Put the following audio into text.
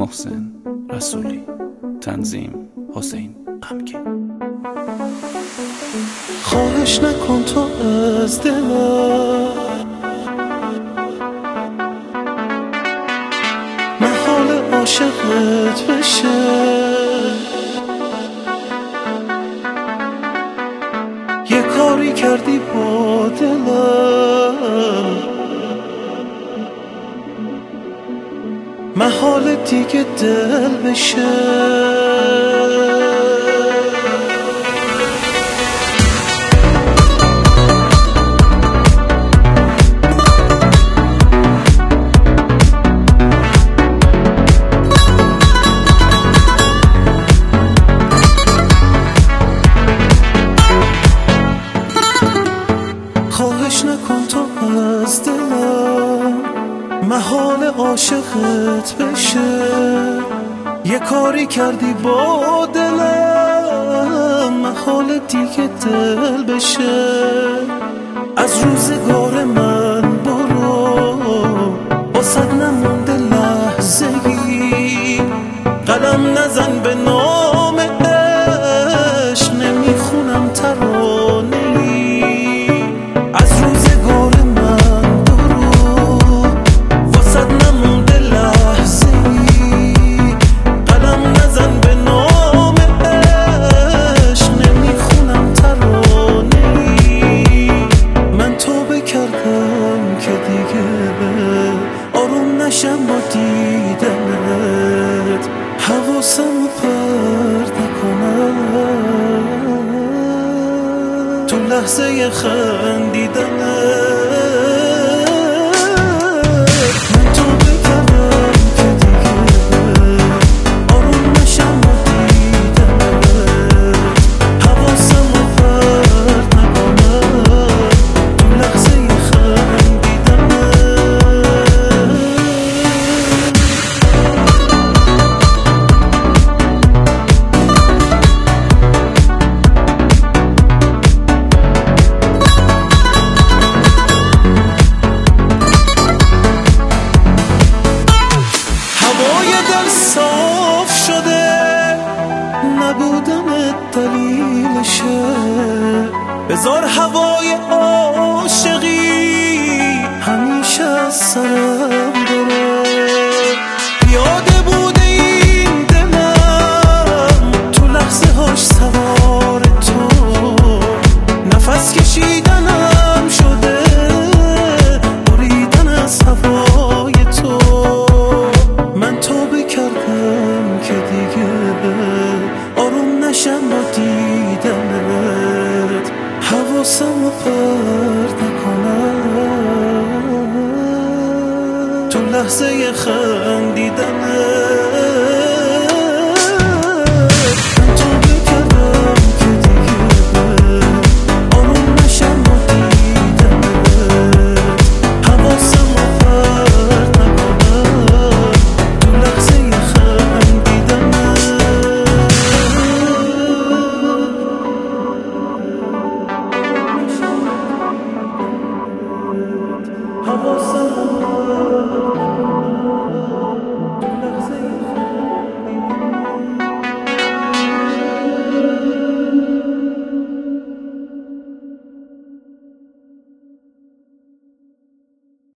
محسن رسولی. تنظیم حسین غمگین. خواهش نکن تو از دلم، محال عاشقت بشه. یه کاری کردی با دلم، محال دیگه دل بشه. خواهش نکن تو از دلم، محال عاشقت بشه. یه کاری کردی با دلم، محال دیگه دل بشه. از روزگار من برو، واسد نمونده لحظه‌ای. قلم نزن به نام عشق، نمیخونم ترانه‌ای. آروم با دیدنت، حواسمو پرت نکنم تو لحظه خندیدنت. صاف شده نبودن دلیلشه، بذار هوای عاشقی همیشه از سرم بره. پیاده بوده این دلم تو لحظه هاش سوار تو، نفس کشیدنم شده بریدن از هوای تو. من توبه کردم که دیگه آروم نشم با دیدنت، حواسمو پرت نکنم تو لحظه خندیدنت.